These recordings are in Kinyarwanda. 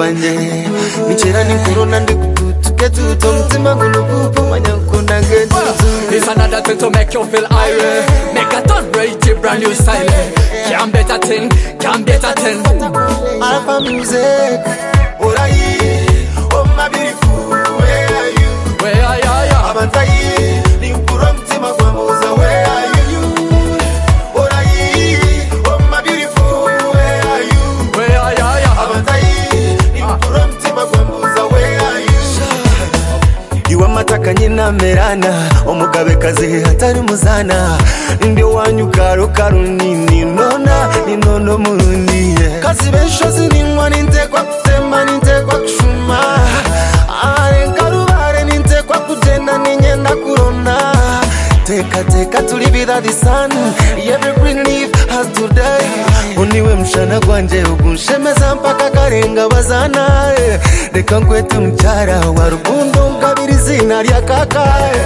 wanje Nichera ni corona ndikutuke tuto mtima ngulubupo manyakunda ngetu It's another thing to make you feel irate. Make a turn rate, brand new style. Can't better thing, can't better thing. Alpha music, alright. Oh my beautiful, where are you? Where are you? Abantai, nimpura mtima kwa moza, where are you? Alright. Oh my beautiful, where are you? Where are you? Abantai, nimpura mtima kwa moza, where are you? Iwa mataka nyina merana, omugabe kazi hatari muzana. Ndio wanyu karo karo nini nona, ninono murundi. Kazi beshozi nimwa ninte kwa kutema ninte kwa kushuma. Are nkarubare ninte kwa kutenda ninyenda kurona. Teka tulibida the sun, every green leaf has today. Uniwe mshana kwanje ukunshemeza mpaka karenga bazana. Reka nkwetu mchara wa rukundo ngabiri zina rya kaka.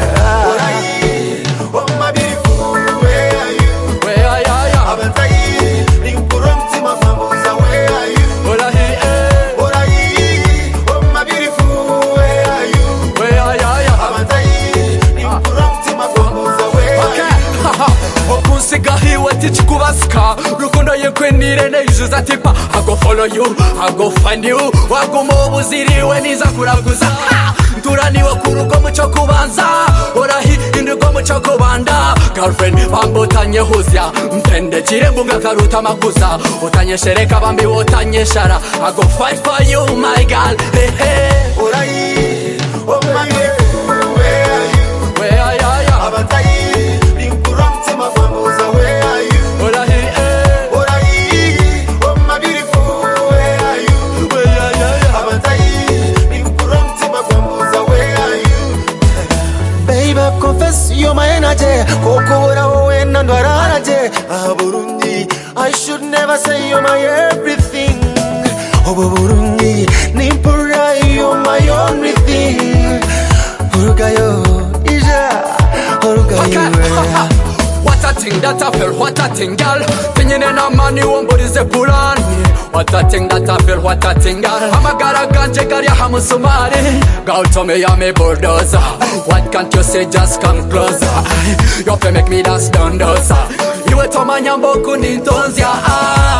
Oh my beautiful, where are you? Where are you? Abantai, nimpura mtima kwa moza, where are you? Alright. Oh my beautiful, where are you? Where are you? Abantai, nimpura mtima kwa moza, where are you? Okunsiga hiwe tichikubasika rukundo yenkwenire nejuza tipa I go follow you, I go find you waguma obuziriwe niza kuraguza nturaniwe kurugo muco kubanza orahi indugo muco kubanda girlfriend bambotanye huzya mpende kirembunga karuta maguza utanye shereka bambi wotanye shara I go fight for you my girl hey hey Alright. Oh my beautiful, where are you? Where are you? Abantai, nimpura mtima kwa moza, where are you? Alright. Oh my beautiful, where are you? Abantai, nimpura mtima kwa moza, where are you? Babe, I confess you're my energy. Koko ora wowe nandwara je. Burundi, I should never say you're my everything. Oh Burundi, nimpura you're my only thing. Urugayo, ija, urugayo. What a thing that I feel, what a thing, girl. Thinking in a man, you won't body the Pulani. What a thing that I feel, what a thing, girl. I'm a gara ganja, gari hamusumari. Go to me, I'm a bulldozer. What can't you say, just come closer. You have to make me dance down, dosa. You were to my nyambo kunintonzia.